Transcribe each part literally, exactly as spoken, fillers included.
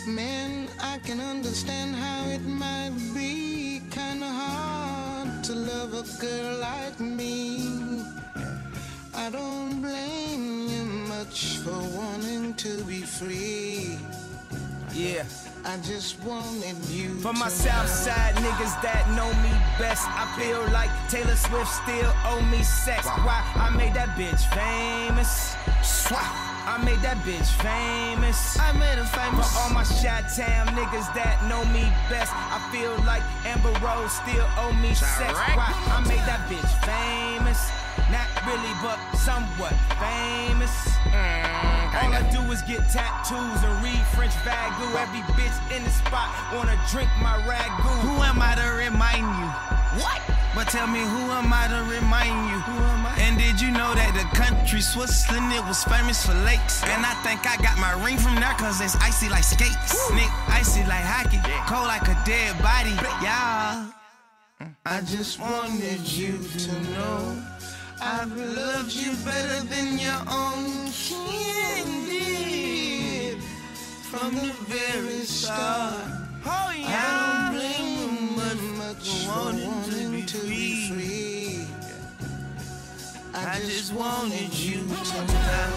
Man, I can understand how it might be kinda hard to love a girl like me. I don't blame you much for wanting to be free. Yeah. I just wanted you For to my south side niggas that know me best, I feel like Taylor Swift still owe me sex. Why? I made that bitch famous. I made that bitch famous. I made her famous. For all my Chi-Town niggas that know me best, I feel like Amber Rose still owe me sex. Why? I made that bitch famous. Not really, but somewhat famous. Mm, all I do is get tattoos and read French Vagu. Every bitch in the spot wanna drink my ragu. Who am I to remind you? What? But tell me, who am I to remind you? Who am I? And did you know that the country Switzerland, it was famous for lakes? And I think I got my ring from there cause it's icy like skates. Woo. Nick, icy like hockey, yeah. Cold like a dead body. Yeah. I just wanted you to know I've loved you better than your own kin did from the very start. Oh yeah. I don't blame you much, much for wanting, wanting to, be to be free. I, I just wanted you to know.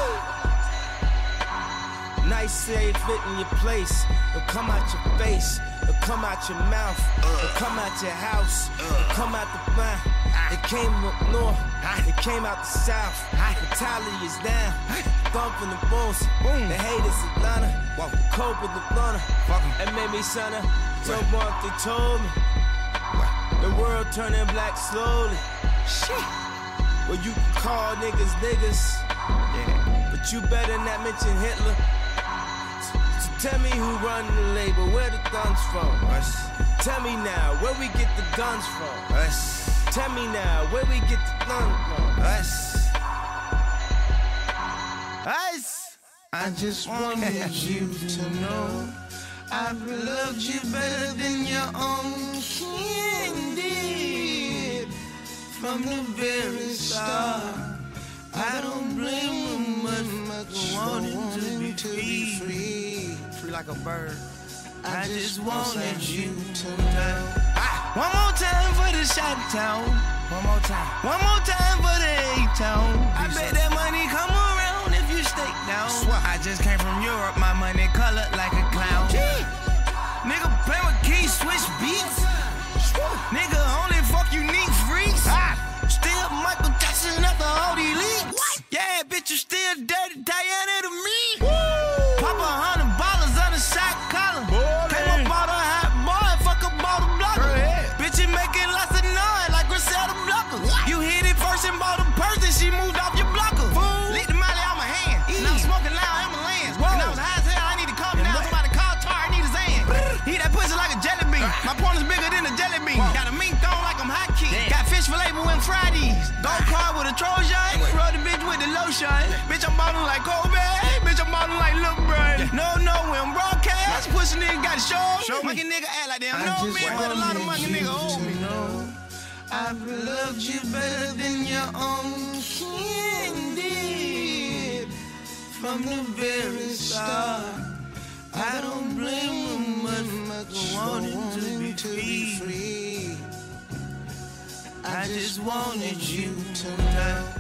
Nice say it fit in your place. It'll come out your face. It'll come out your mouth. It'll come out your house. It'll come out the mind. It came up north. It came out the south. The tally is down. Thump in the bones. The haters Atlanta. Cope with the blunter. It made me sonner. Told what they told me. The world turning black slowly. Well, you can call niggas niggas. But you better not mention Hitler. So tell me who run the label, where the guns from? Us. Tell me now, where we get the guns from? Us. Tell me now, where we get the guns from? Us. Us. I just wanted you to know I've loved you better than your own kin did from the very start. I don't blame you much, much for wanting to be, to be free. Free like a bird. I, I just wanted you to know. Ah, one more time for the Chi-Town. One more time. One more time for the A-Town. I Peace bet up. that money come around if you stay down. I just came from Europe, my money colored like a clown. Gee. Nigga play with keys, switch beats. Nigga only fuck unique freaks. Ah. Still Michael Jackson after all these leaks. What? Yeah, bitch, you still dirty Diana to me. Woo. Pop a hundred ballers on a shot collar. Boy, came up out a hot boy, fuck up all the blockers. Bitch, you making lots of noise like Griselda Blocker. What? You hit it first and bought a purse, then she moved off your blocker. Fool. Lick the molly out my hand. Mm. And I'm smoking loud, I'm a lens. And I was high as hell, I need to calm down. Somebody call Tar, I need his hand. Eat that pussy like a jelly bean. My point is bigger than a jelly bean. Whoa. Got a mink thong like I'm hot key. Got fish fillet but when Fridays. Go car with a Trojan. Rub the bitch with the lotion. Bitch, I'm ballin' like Kobe. Bitch, I'm ballin' like Lil Bron. No, no, we on broadcast. Pussy nigga got a show. show me. Make a nigga act like them. No, me, but a lot of money nigga owe me. Know I've loved you better than your own kin did from the very start. I don't blame you much, much for wanting to be, to be free. I just wanted you to know